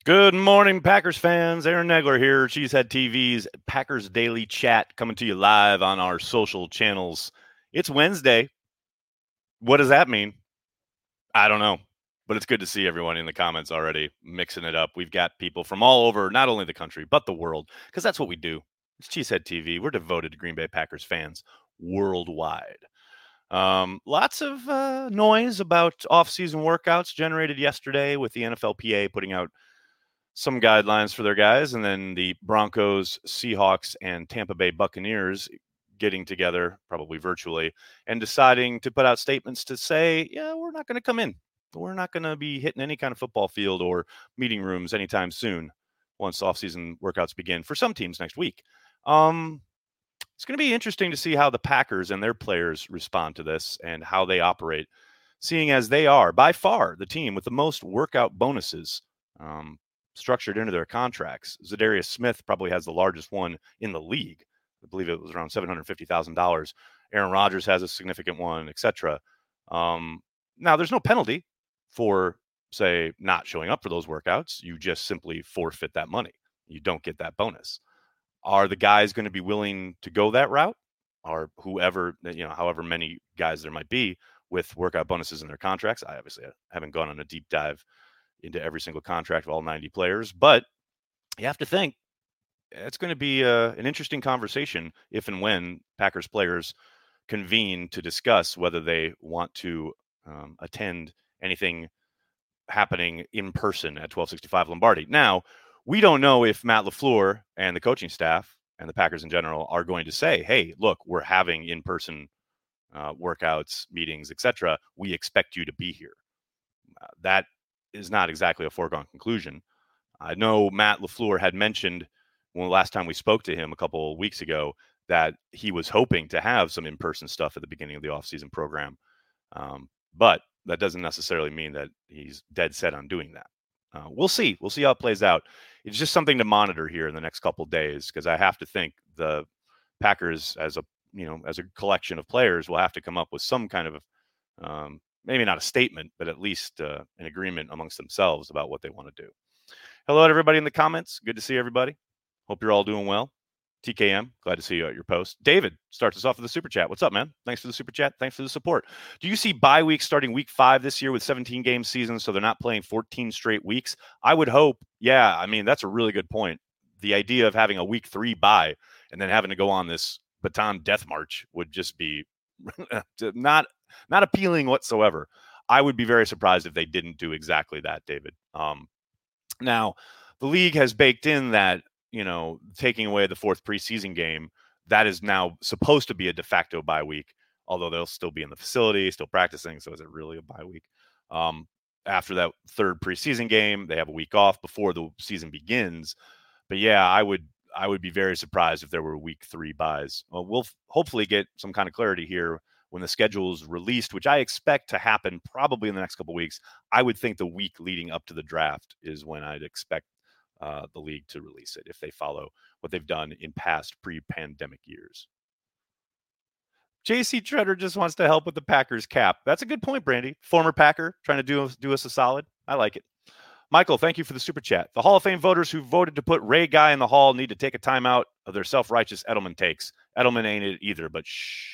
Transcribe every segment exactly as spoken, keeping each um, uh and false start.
Good morning, Packers fans. Aaron Negler here, Cheesehead T V's Packers Daily Chat, coming to you live on our social channels. It's Wednesday. What does that mean? I don't know, but it's good to see everyone in the comments already mixing it up. We've got people from all over, not only the country, but the world, because that's what we do. It's Cheesehead T V. We're devoted to Green Bay Packers fans worldwide. Um, lots of uh, noise about off-season workouts generated yesterday with the N F L P A putting out some guidelines for their guys, and then the Broncos, Seahawks, and Tampa Bay Buccaneers getting together, probably virtually, and deciding to put out statements to say, yeah, we're not going to come in. We're not going to be hitting any kind of football field or meeting rooms anytime soon once offseason workouts begin for some teams next week. Um, it's going to be interesting to see how the Packers and their players respond to this and how they operate, seeing as they are by far the team with the most workout bonuses um, structured into their contracts. Zadarius Smith probably has the largest one in the league. I believe it was around seven hundred fifty thousand dollars. Aaron Rodgers has a significant one, et cetera. Um, now, there's no penalty for, say, not showing up for those workouts. You just simply forfeit that money. You don't get that bonus. Are the guys going to be willing to go that route? Or whoever, you know, however many guys there might be with workout bonuses in their contracts? I obviously haven't gone on a deep dive into every single contract of all ninety players, but you have to think it's going to be uh, an interesting conversation if and when Packers players convene to discuss whether they want to um, attend anything happening in person at twelve sixty-five Lombardi. Now, we don't know if Matt LaFleur and the coaching staff and the Packers in general are going to say, hey, look, we're having in-person uh, workouts, meetings, et cetera. We expect you to be here. Uh, that is not exactly a foregone conclusion. I know Matt LaFleur had mentioned when the last time we spoke to him a couple of weeks ago that he was hoping to have some in-person stuff at the beginning of the offseason program. Um, but that doesn't necessarily mean that he's dead set on doing that. Uh, we'll see. We'll see how it plays out. It's just something to monitor here in the next couple of days, because I have to think the Packers, as a you know, as a collection of players, will have to come up with some kind of um, maybe not a statement, but at least uh, an agreement amongst themselves about what they want to do. Hello, everybody in the comments. Good to see everybody. Hope you're all doing well. T K M, glad to see you at your post. David starts us off with the super chat. What's up, man? Thanks for the super chat. Thanks for the support. Do you see bye weeks starting week five this year with seventeen game seasons, so they're not playing fourteen straight weeks? I would hope. Yeah, I mean, that's a really good point. The idea of having a week three bye and then having to go on this baton death march would just be not not appealing whatsoever. I would be very surprised if they didn't do exactly that, David. Um, now, the league has baked in that, you know, taking away the fourth preseason game, that is now supposed to be a de facto bye week, although they'll still be in the facility, still practicing. So is it really a bye week? Um, after that third preseason game, they have a week off before the season begins. But yeah, I would I would be very surprised if there were week three buys. Well, we'll f- hopefully get some kind of clarity here when the schedule is released, which I expect to happen probably in the next couple of weeks. I would think the week leading up to the draft is when I'd expect uh, the league to release it if they follow what they've done in past pre-pandemic years. J C Treader just wants to help with the Packers cap. That's a good point, Brandy. Former Packer trying to do, do us a solid. I like it. Michael, thank you for the super chat. The Hall of Fame voters who voted to put Ray Guy in the Hall need to take a timeout of their self-righteous Edelman takes. Edelman ain't it either, but shh.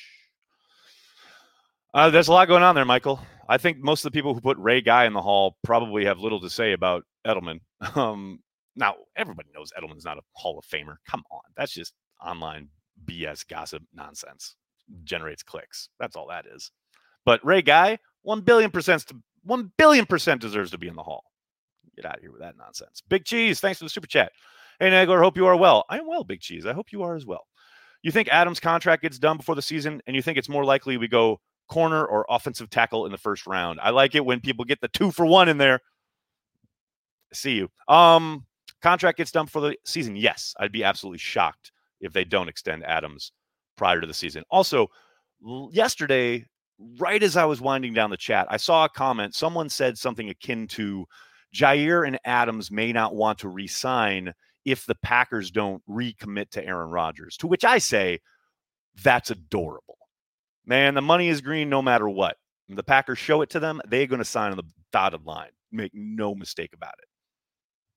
Uh, there's a lot going on there, Michael. I think most of the people who put Ray Guy in the Hall probably have little to say about Edelman. Um, now, everybody knows Edelman's not a Hall of Famer. Come on. That's just online B S gossip nonsense. Generates clicks. That's all that is. But Ray Guy, one billion percent, one billion percent deserves to be in the Hall. Get out of here with that nonsense. Big Cheese, thanks for the super chat. Hey, Nagler, hope you are well. I am well, Big Cheese. I hope you are as well. You think Adams' contract gets done before the season, and you think it's more likely we go corner or offensive tackle in the first round. I like it when people get the two for one in there. See you. Um, contract gets done for the season. Yes, I'd be absolutely shocked if they don't extend Adams prior to the season. Also, l- yesterday, right as I was winding down the chat, I saw a comment. Someone said something akin to Jair and Adams may not want to re-sign if the Packers don't recommit to Aaron Rodgers, to which I say, that's adorable. Man, the money is green no matter what. When the Packers show it to them, they're going to sign on the dotted line. Make no mistake about it.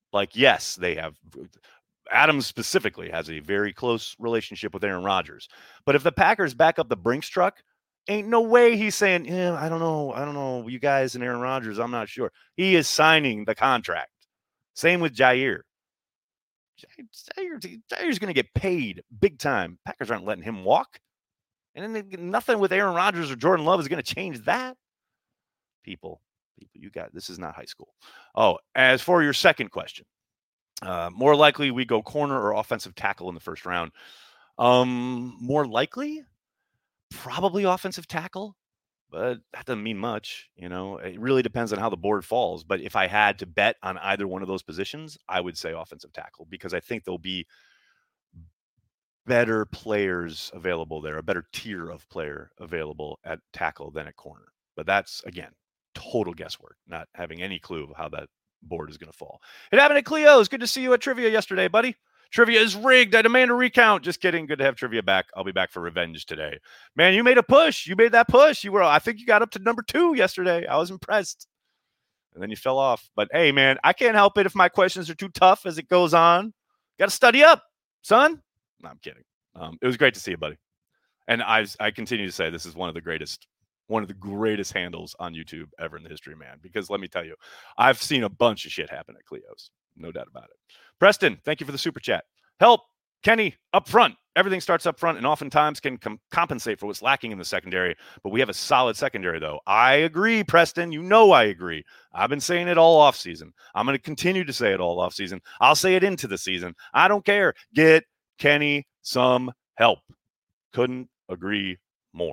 Like, yes, they have. Adams specifically has a very close relationship with Aaron Rodgers. But if the Packers back up the Brinks truck, ain't no way he's saying, yeah, I don't know. I don't know. You guys and Aaron Rodgers, I'm not sure. He is signing the contract. Same with Jaire. Jaire Jaire's going to get paid big time. Packers aren't letting him walk. And then nothing with Aaron Rodgers or Jordan Love is going to change that. People, people, you got, this is not high school. Oh, as for your second question, uh, more likely we go corner or offensive tackle in the first round. Um, more likely, probably offensive tackle, but that doesn't mean much. You know, it really depends on how the board falls. But if I had to bet on either one of those positions, I would say offensive tackle, because I think there'll be better players available there, a better tier of player available at tackle than at corner. But that's, again, total guesswork, not having any clue of how that board is going to fall. It happened at Cleo's. Good to see you at trivia yesterday, buddy. Trivia is rigged. I demand a recount. Just kidding. Good to have trivia back. I'll be back for revenge today. Man, you made a push. You made that push. You were, I think you got up to number two yesterday. I was impressed. And then you fell off. But hey, man, I can't help it if my questions are too tough as it goes on. Got to study up, son. No, I'm kidding. Um, it was great to see you, buddy. And I I continue to say this is one of the greatest, one of the greatest handles on YouTube ever in the history of man. Because let me tell you, I've seen a bunch of shit happen at Cleo's. No doubt about it. Preston, thank you for the super chat. Help, Kenny, up front. Everything starts up front and oftentimes can com- compensate for what's lacking in the secondary. But we have a solid secondary, though. I agree, Preston. You know I agree. I've been saying it all offseason. I'm going to continue to say it all offseason. I'll say it into the season. I don't care. Get Kenny some help. Couldn't agree more.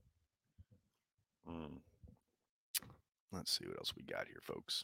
Mm. Let's see what else we got here, folks.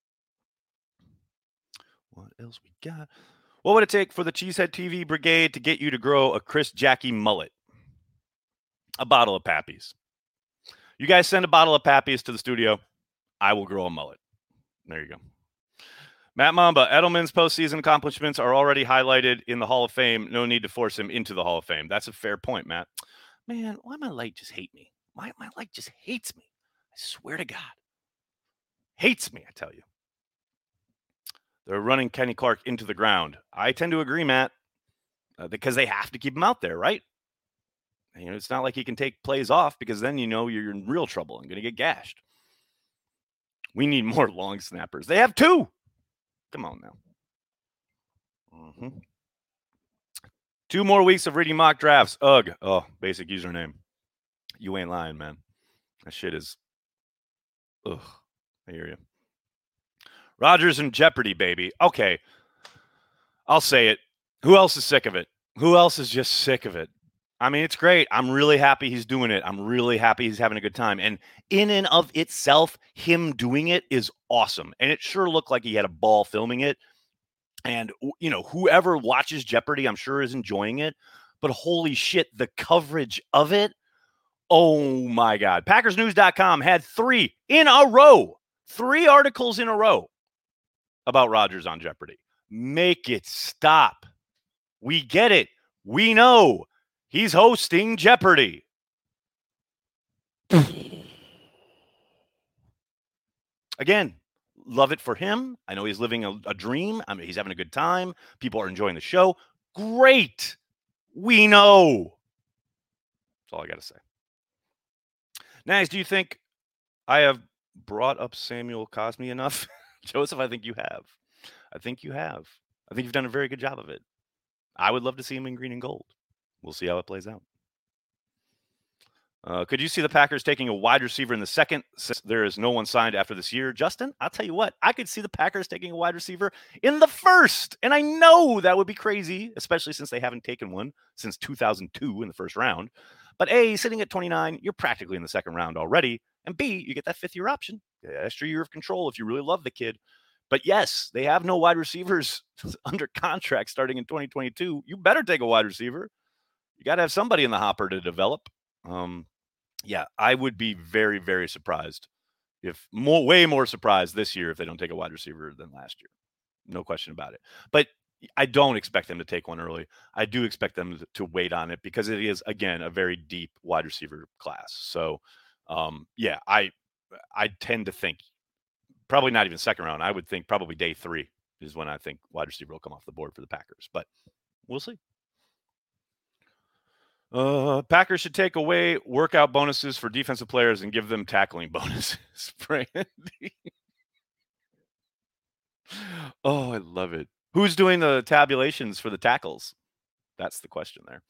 What else we got? What would it take for the Cheesehead T V brigade to get you to grow a Chris Jackie mullet? A bottle of Pappy's. You guys send a bottle of Pappy's to the studio. I will grow a mullet. There you go. Matt Mamba, Edelman's postseason accomplishments are already highlighted in the Hall of Fame. No need to force him into the Hall of Fame. That's a fair point, Matt. Man, why my light just hate me? Why my light just hates me? I swear to God. Hates me, I tell you. They're running Kenny Clark into the ground. I tend to agree, Matt, uh, because they have to keep him out there, right? And, you know, it's not like he can take plays off, because then you know you're in real trouble and going to get gashed. We need more long snappers. They have two. Come on now. Mm-hmm. Two more weeks of reading mock drafts. Ugh. Oh, basic username. You ain't lying, man. That shit is. Ugh. I hear you. Rodgers in jeopardy, baby. Okay. I'll say it. Who else is sick of it? Who else is just sick of it? I mean, it's great. I'm really happy he's doing it. I'm really happy he's having a good time. And in and of itself, him doing it is awesome. And it sure looked like he had a ball filming it. And, you know, whoever watches Jeopardy, I'm sure is enjoying it. But holy shit, the coverage of it. Oh, my God. Packers News dot com had three in a row, three articles in a row about Rodgers on Jeopardy. Make it stop. We get it. We know he's hosting Jeopardy. Again, love it for him. I know he's living a, a dream. I mean, he's having a good time. People are enjoying the show. Great. We know. That's all I got to say. Nice. Do you think I have brought up Samuel Cosme enough? Joseph, I think you have. I think you have. I think you've done a very good job of it. I would love to see him in green and gold. We'll see how it plays out. Uh, could you see the Packers taking a wide receiver in the second, since there is no one signed after this year? Justin, I'll tell you what, I could see the Packers taking a wide receiver in the first. And I know that would be crazy, especially since they haven't taken one since two thousand two in the first round. But A, sitting at twenty-nine, you're practically in the second round already. And B, you get that fifth year option, extra year of control if you really love the kid. But yes, they have no wide receivers under contract starting in twenty twenty-two. You better take a wide receiver. You got to have somebody in the hopper to develop. Um, yeah, I would be very, very surprised if more, way more surprised this year if they don't take a wide receiver than last year. No question about it. But I don't expect them to take one early. I do expect them to, to wait on it because it is, again, a very deep wide receiver class. So, um, yeah, I I tend to think probably not even second round. I would think probably day three is when I think wide receiver will come off the board for the Packers. But we'll see. Uh, Packers should take away workout bonuses for defensive players and give them tackling bonuses. Brandy. Oh, I love it. Who's doing the tabulations for the tackles? That's the question there.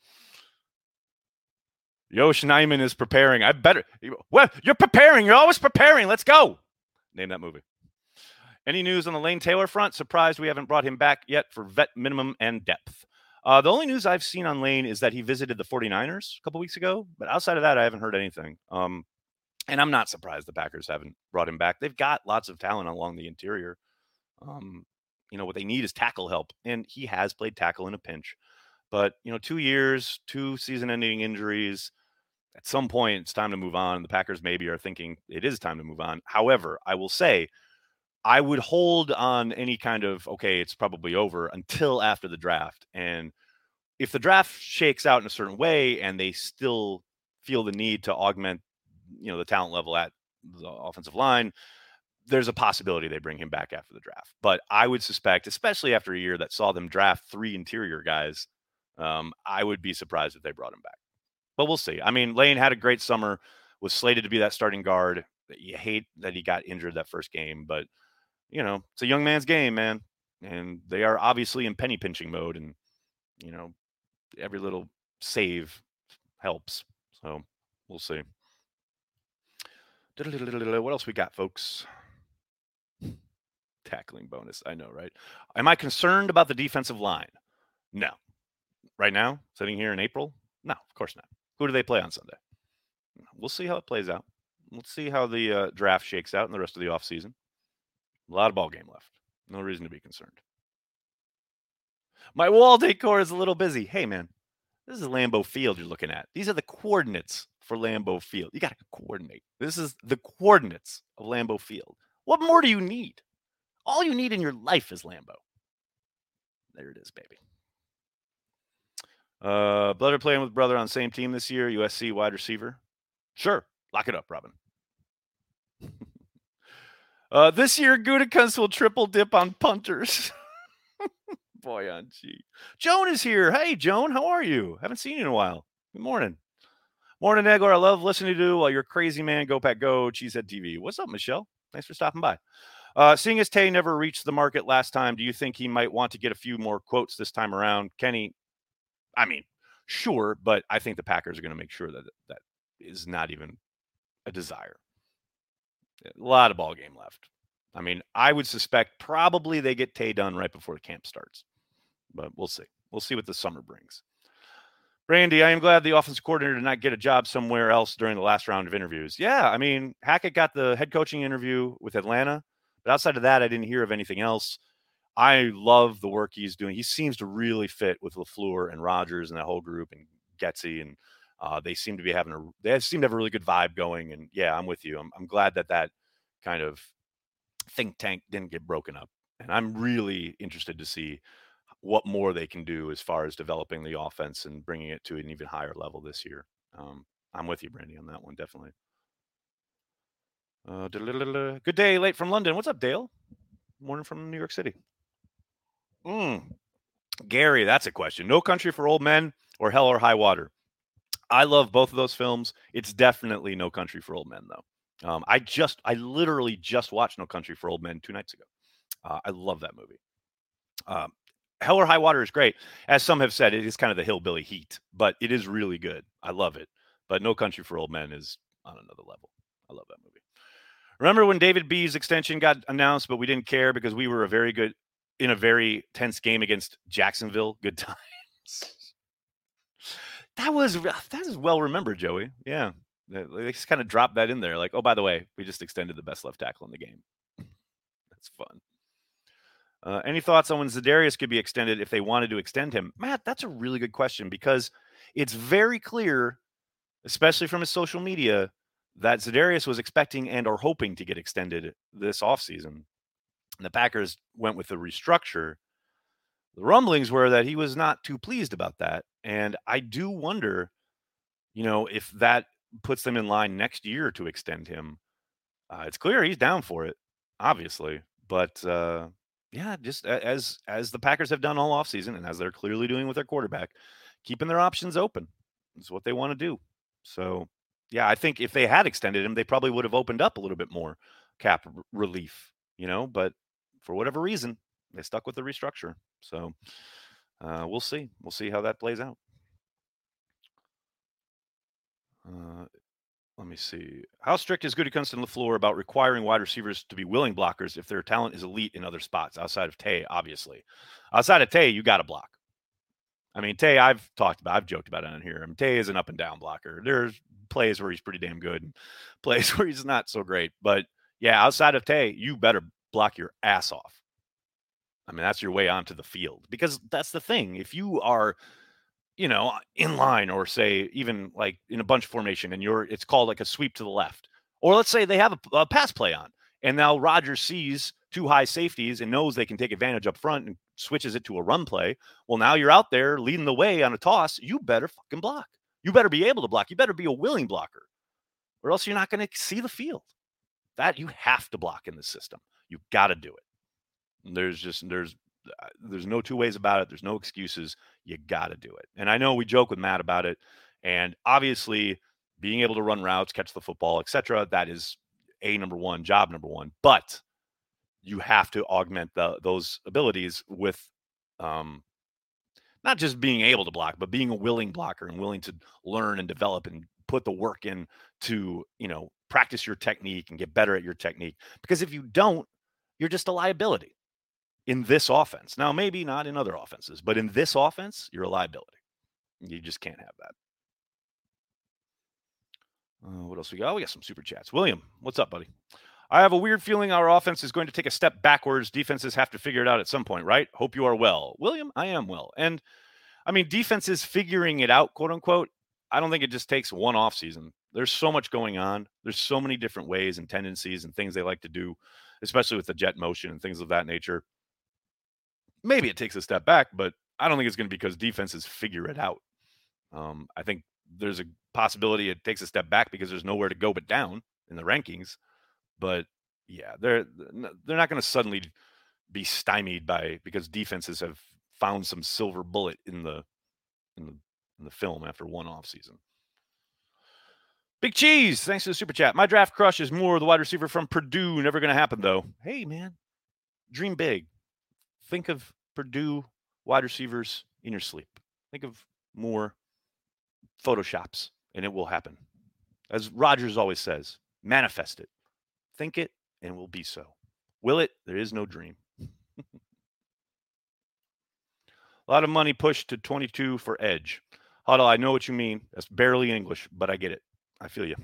Yosh Nijman is preparing. I better. Well, you're preparing. You're always preparing. Let's go. Name that movie. Any news on the Lane Taylor front? Surprised we haven't brought him back yet for vet minimum and depth. Uh, the only news I've seen on Lane is that he visited the 49ers a couple weeks ago. But outside of that, I haven't heard anything. Um, and I'm not surprised the Packers haven't brought him back. They've got lots of talent along the interior. Um, you know, what they need is tackle help. And he has played tackle in a pinch. But, you know, two years, two season-ending injuries. At some point, it's time to move on. The Packers maybe are thinking it is time to move on. However, I will say I would hold on any kind of, okay, it's probably over until after the draft. And if the draft shakes out in a certain way and they still feel the need to augment, you know, the talent level at the offensive line, there's a possibility they bring him back after the draft. But I would suspect, especially after a year that saw them draft three interior guys, um, I would be surprised if they brought him back. But we'll see. I mean, Lane had a great summer, was slated to be that starting guard. You hate that he got injured that first game, but, you know, it's a young man's game, man. And they are obviously in penny pinching mode, and, you know, every little save helps. So we'll see. What else we got, folks? Tackling bonus. I know, right? Am I concerned about the defensive line? No. Right now, sitting here in April? No, of course not. Who do they play on Sunday? We'll see how it plays out. We'll see how the uh, draft shakes out in the rest of the offseason. A lot of ball game left. No reason to be concerned. My wall decor is a little busy. Hey, man, this is Lambeau Field you're looking at. These are the coordinates for Lambeau Field. You got to coordinate. This is the coordinates of Lambeau Field. What more do you need? All you need in your life is Lambeau. There it is, baby. Uh, brother playing with brother on same team this year, U S C wide receiver. Sure. Lock it up, Robin. uh, this year, Gutekunst will triple dip on punters. Boy on G. Joan is here. Hey, Joan, how are you? Haven't seen you in a while. Good morning. Morning, Egler. I love listening to you while you're crazy, man. Go Pack Go, Cheesehead T V. What's up, Michelle? Thanks for stopping by. Uh, seeing as Tay never reached the market last time, do you think he might want to get a few more quotes this time around? Kenny, I mean, sure, but I think the Packers are going to make sure that that is not even a desire. A lot of ball game left. I mean, I would suspect probably they get Tay done right before the camp starts, but we'll see. We'll see what the summer brings. Brandy, I am glad the offensive coordinator did not get a job somewhere else during the last round of interviews. Yeah, I mean, Hackett got the head coaching interview with Atlanta, but outside of that, I didn't hear of anything else. I love the work he's doing. He seems to really fit with LaFleur and Rodgers and that whole group and Getsy, and uh, they seem to be having a they seem to have a really good vibe going. And yeah, I'm with you. I'm I'm glad that that kind of think tank didn't get broken up, and I'm really interested to see what more they can do as far as developing the offense and bringing it to an even higher level this year. Um, I'm with you, Brandy, on that one, definitely. Uh, good day, late from London. What's up, Dale? Morning from New York City. Mm. Gary, that's a question. No Country for Old Men or Hell or High Water? I love both of those films. It's definitely No Country for Old Men, though. Um, I just, I literally just watched No Country for Old Men two nights ago. Uh, I love that movie. Um, Hell or High Water is great. As some have said, it is kind of the hillbilly heat, but it is really good. I love it. But No Country for Old Men is on another level. I love that movie. Remember when David B's extension got announced, but we didn't care because we were a very good, in a very tense game against Jacksonville? Good times. That was, that is well remembered, Joey. Yeah. They just kind of dropped that in there. Like, oh, by the way, we just extended the best left tackle in the game. That's fun. Uh, any thoughts on when Za'Darius could be extended if they wanted to extend him? Matt, that's a really good question because it's very clear, especially from his social media, that Za'Darius was expecting and or hoping to get extended this offseason. And the Packers went with the restructure. The rumblings were that he was not too pleased about that. And I do wonder, you know, if that puts them in line next year to extend him. Uh, it's clear he's down for it, obviously. But, uh, Yeah, just as as the Packers have done all offseason and as they're clearly doing with their quarterback, keeping their options open is what they want to do. So, yeah, I think if they had extended him, they probably would have opened up a little bit more cap r- relief, you know, but for whatever reason, they stuck with the restructure. So, uh, we'll see. We'll see how that plays out. Uh, Let me see. How strict is Gutekunst and LaFleur about requiring wide receivers to be willing blockers if their talent is elite in other spots outside of Tay, obviously? Outside of Tay, you got to block. I mean, Tay, I've talked about, I've joked about it on here. I mean, Tay is an up and down blocker. There's plays where he's pretty damn good and plays where he's not so great. But yeah, outside of Tay, you better block your ass off. I mean, that's your way onto the field because that's the thing. If you are you know, in line or say even like in a bunch formation and you're it's called like a sweep to the left. Or let's say they have a, a pass play on and now Rodgers sees two high safeties and knows they can take advantage up front and switches it to a run play. Well, now you're out there leading the way on a toss. You better fucking block. You better be able to block. You better be a willing blocker or else you're not going to see the field. That you have to block in this system. You got to do it. There's just there's uh, there's no two ways about it. There's no excuses. You got to do it. And I know we joke with Matt about it. And obviously, being able to run routes, catch the football, et cetera, that is a number one, job number one. But you have to augment the, those abilities with um, not just being able to block, but being a willing blocker and willing to learn and develop and put the work in to, you know, practice your technique and get better at your technique. Because if you don't, you're just a liability in this offense. Now, maybe not in other offenses, but in this offense, you're a liability. You just can't have that. Uh, what else we got? Oh, we got some super chats. William, what's up, buddy? I have a weird feeling our offense is going to take a step backwards. Defenses have to figure it out at some point, right? Hope you are well. William, I am well. And I mean, defenses figuring it out, quote unquote. I don't think it just takes one off season. There's so much going on. There's so many different ways and tendencies and things they like to do, especially with the jet motion and things of that nature. Maybe it takes a step back, but I don't think it's going to be because defenses figure it out. Um, I think there's a possibility it takes a step back because there's nowhere to go but down in the rankings. But yeah, they're they're not going to suddenly be stymied by because defenses have found some silver bullet in the in the in the film after one off season. Big Cheese, thanks for the super chat. My draft crush is Moore, the wide receiver from Purdue. Never going to happen though. Hey man, dream big. Think of Purdue wide receivers in your sleep. Think of more Photoshops, and it will happen. As Rodgers always says, manifest it. Think it, and it will be so. Will it? There is no dream. A lot of money pushed to twenty-two for Edge. Huddle, I know what you mean. That's barely English, but I get it. I feel you.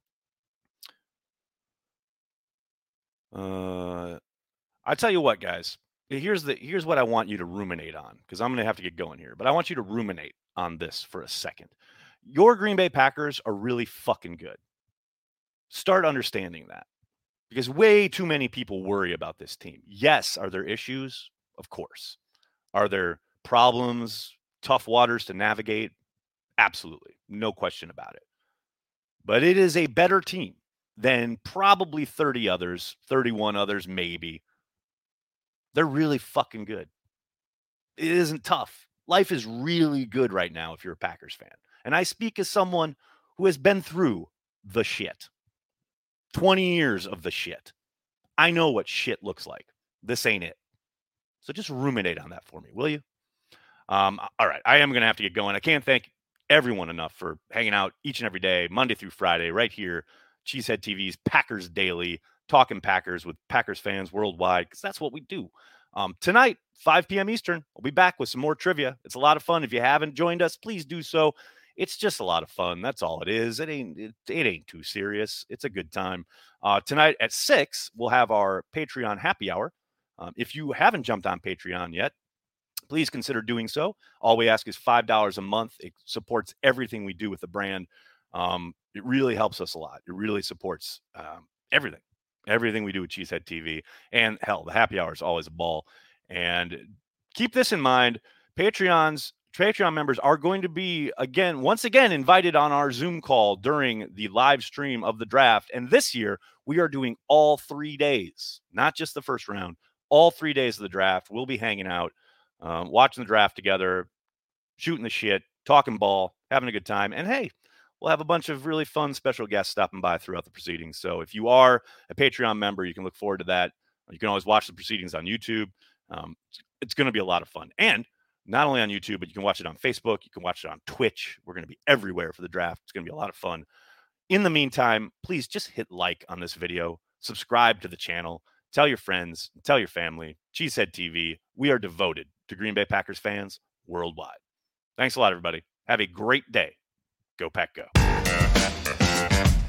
Uh, I tell you what, guys. Here's the here's what I want you to ruminate on because I'm going to have to get going here. But I want you to ruminate on this for a second. Your Green Bay Packers are really fucking good. Start understanding that because way too many people worry about this team. Yes, are there issues? Of course. Are there problems, tough waters to navigate? Absolutely. No question about it. But it is a better team than probably thirty others, thirty-one others, maybe. They're really fucking good. It isn't tough. Life is really good right now if you're a Packers fan. And I speak as someone who has been through the shit. twenty years of the shit. I know what shit looks like. This ain't it. So just ruminate on that for me, will you? Um, all right. I am going to have to get going. I can't thank everyone enough for hanging out each and every day, Monday through Friday, right here, Cheesehead T V's Packers Daily, talking Packers with Packers fans worldwide, because that's what we do. Um, tonight, five p.m. Eastern, we'll be back with some more trivia. It's a lot of fun. If you haven't joined us, please do so. It's just a lot of fun. That's all it is. It ain't it, it ain't too serious. It's a good time. Uh, tonight at six, we'll have our Patreon happy hour. Um, if you haven't jumped on Patreon yet, please consider doing so. All we ask is five dollars a month. It supports everything we do with the brand. Um, it really helps us a lot. It really supports um, everything, everything we do with Cheesehead T V. And hell, the happy hour is always a ball. And keep this in mind. Patreons, Patreon members are going to be, again, once again, invited on our Zoom call during the live stream of the draft. And this year, we are doing all three days, not just the first round, all three days of the draft. We'll be hanging out, um, watching the draft together, shooting the shit, talking ball, having a good time. And hey, we'll have a bunch of really fun special guests stopping by throughout the proceedings. So if you are a Patreon member, you can look forward to that. You can always watch the proceedings on YouTube. Um, it's going to be a lot of fun. And not only on YouTube, but you can watch it on Facebook. You can watch it on Twitch. We're going to be everywhere for the draft. It's going to be a lot of fun. In the meantime, please just hit like on this video, subscribe to the channel, tell your friends, tell your family. Cheesehead T V, we are devoted to Green Bay Packers fans worldwide. Thanks a lot, everybody. Have a great day. Go Pack Go.